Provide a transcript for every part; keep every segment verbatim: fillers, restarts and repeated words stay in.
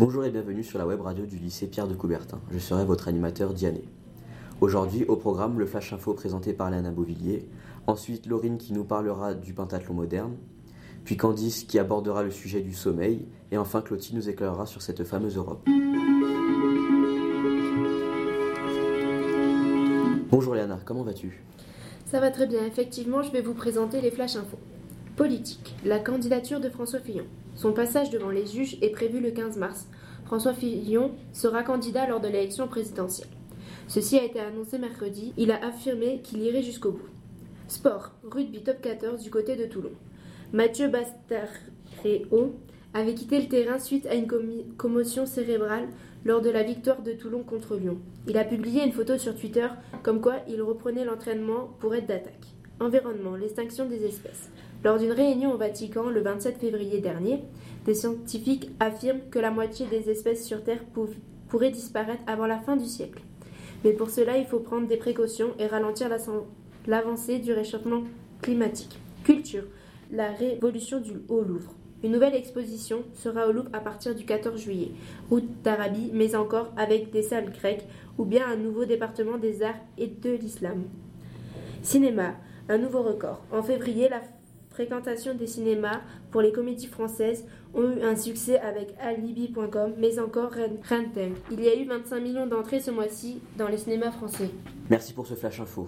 Bonjour et bienvenue sur la web radio du lycée Pierre de Coubertin. Je serai votre animateur Diané. Aujourd'hui, au programme, le Flash Info présenté par Léana Beauvillier, ensuite Laurine qui nous parlera du pentathlon moderne, puis Candice qui abordera le sujet du sommeil, et enfin Clotilde nous éclairera sur cette fameuse Europe. Bonjour Léana, comment vas-tu ? Ça va très bien, effectivement, je vais vous présenter les Flash Info. Politique, la candidature de François Fillon. Son passage devant les juges est prévu le quinze mars. François Fillon sera candidat lors de l'élection présidentielle. Ceci a été annoncé mercredi. Il a affirmé qu'il irait jusqu'au bout. Sport, rugby top quatorze du côté de Toulon. Mathieu Bastareaud avait quitté le terrain suite à une commi- commotion cérébrale lors de la victoire de Toulon contre Lyon. Il a publié une photo sur Twitter comme quoi il reprenait l'entraînement pour être d'attaque. Environnement, l'extinction des espèces. Lors d'une réunion au Vatican le vingt-sept février dernier, des scientifiques affirment que la moitié des espèces sur Terre pou- pourraient disparaître avant la fin du siècle. Mais pour cela, il faut prendre des précautions et ralentir la, l'avancée du réchauffement climatique. Culture, la révolution du Haut-Louvre. Une nouvelle exposition sera au Louvre à partir du quatorze juillet, route d'Arabie, mais encore avec des salles grecques ou bien un nouveau département des arts et de l'islam. Cinéma, un nouveau record. En février, la fréquentation des cinémas pour les comédies françaises ont eu un succès avec alibi point com, mais encore Renting. Il y a eu vingt-cinq millions d'entrées ce mois-ci dans les cinémas français. Merci pour ce flash info.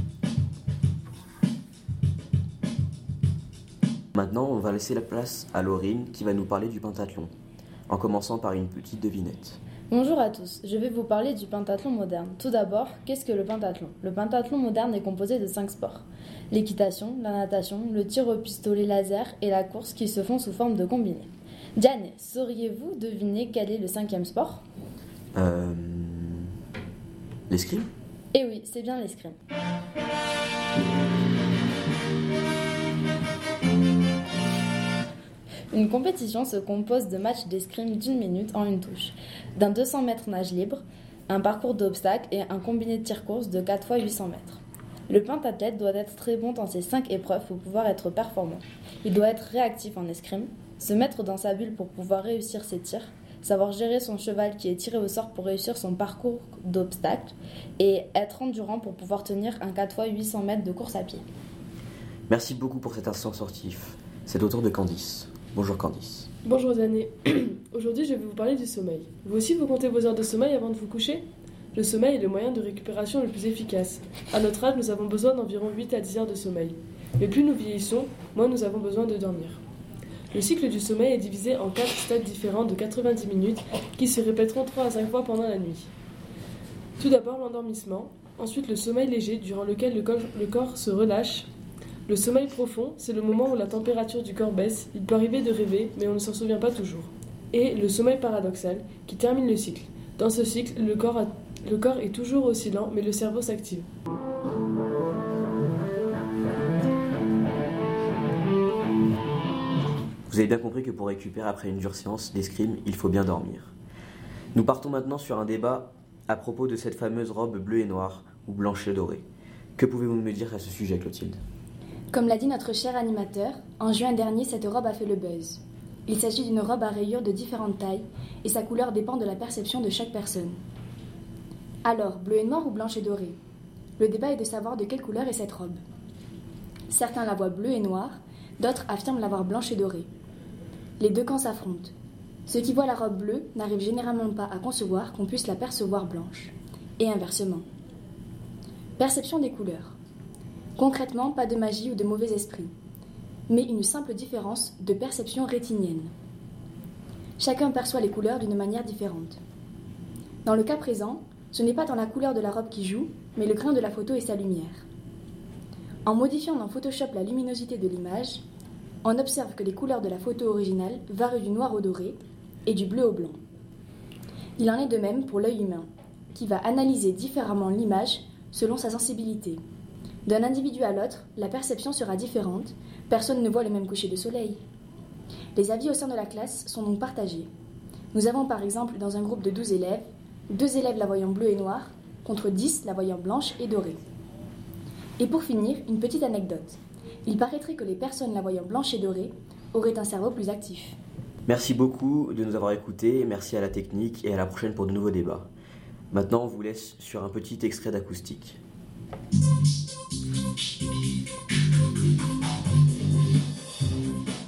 Maintenant, on va laisser la place à Laurine qui va nous parler du pentathlon, en commençant par une petite devinette. Bonjour à tous, je vais vous parler du pentathlon moderne. Tout d'abord, qu'est-ce que le pentathlon ? Le pentathlon moderne est composé de cinq sports. L'équitation, la natation, le tir au pistolet laser et la course qui se font sous forme de combiné. Diane, sauriez-vous deviner quel est le cinquième sport ? Euh... L'escrime ? Eh oui, c'est bien l'escrime. Une compétition se compose de matchs d'escrime d'une minute en une touche, d'un deux cents mètres nage libre, un parcours d'obstacles et un combiné de tir-course de quatre fois huit cents mètres. Le pentathlète doit être très bon dans ces cinq épreuves pour pouvoir être performant. Il doit être réactif en escrime, se mettre dans sa bulle pour pouvoir réussir ses tirs, savoir gérer son cheval qui est tiré au sort pour réussir son parcours d'obstacles et être endurant pour pouvoir tenir un quatre fois huit cents mètres de course à pied. Merci beaucoup pour cet instant sportif. C'est au tour de Candice. Bonjour Candice. Bonjour Diane. Aujourd'hui, je vais vous parler du sommeil. Vous aussi, vous comptez vos heures de sommeil avant de vous coucher ? Le sommeil est le moyen de récupération le plus efficace. À notre âge, nous avons besoin d'environ huit à dix heures de sommeil. Mais plus nous vieillissons, moins nous avons besoin de dormir. Le cycle du sommeil est divisé en quatre stades différents de quatre-vingt-dix minutes qui se répéteront trois à cinq fois pendant la nuit. Tout d'abord, l'endormissement. Ensuite, le sommeil léger, durant lequel le corps, le corps se relâche. Le sommeil profond, c'est le moment où la température du corps baisse. Il peut arriver de rêver, mais on ne s'en souvient pas toujours. Et le sommeil paradoxal, qui termine le cycle. Dans ce cycle, le corps, a, le corps est toujours aussi lent, mais le cerveau s'active. Vous avez bien compris que pour récupérer après une dure séance d'escrime, il faut bien dormir. Nous partons maintenant sur un débat à propos de cette fameuse robe bleue et noire, ou blanche et dorée. Que pouvez-vous me dire à ce sujet, Clotilde ? Comme l'a dit notre cher animateur, en juin dernier, cette robe a fait le buzz. Il s'agit d'une robe à rayures de différentes tailles et sa couleur dépend de la perception de chaque personne. Alors, bleu et noir ou blanche et dorée ? Le débat est de savoir de quelle couleur est cette robe. Certains la voient bleue et noire, d'autres affirment la voir blanche et dorée. Les deux camps s'affrontent. Ceux qui voient la robe bleue n'arrivent généralement pas à concevoir qu'on puisse la percevoir blanche. Et inversement. Perception des couleurs. Concrètement, pas de magie ou de mauvais esprit, mais une simple différence de perception rétinienne. Chacun perçoit les couleurs d'une manière différente. Dans le cas présent, ce n'est pas tant la couleur de la robe qui joue, mais le grain de la photo et sa lumière. En modifiant dans Photoshop la luminosité de l'image, on observe que les couleurs de la photo originale varient du noir au doré et du bleu au blanc. Il en est de même pour l'œil humain, qui va analyser différemment l'image selon sa sensibilité. D'un individu à l'autre, la perception sera différente, personne ne voit le même coucher de soleil. Les avis au sein de la classe sont donc partagés. Nous avons par exemple dans un groupe de douze élèves, deux élèves la voyant bleue et noire, contre dix la voyant blanche et dorée. Et pour finir, une petite anecdote. Il paraîtrait que les personnes la voyant blanche et dorée auraient un cerveau plus actif. Merci beaucoup de nous avoir écoutés, merci à la technique et à la prochaine pour de nouveaux débats. Maintenant, on vous laisse sur un petit extrait d'acoustique.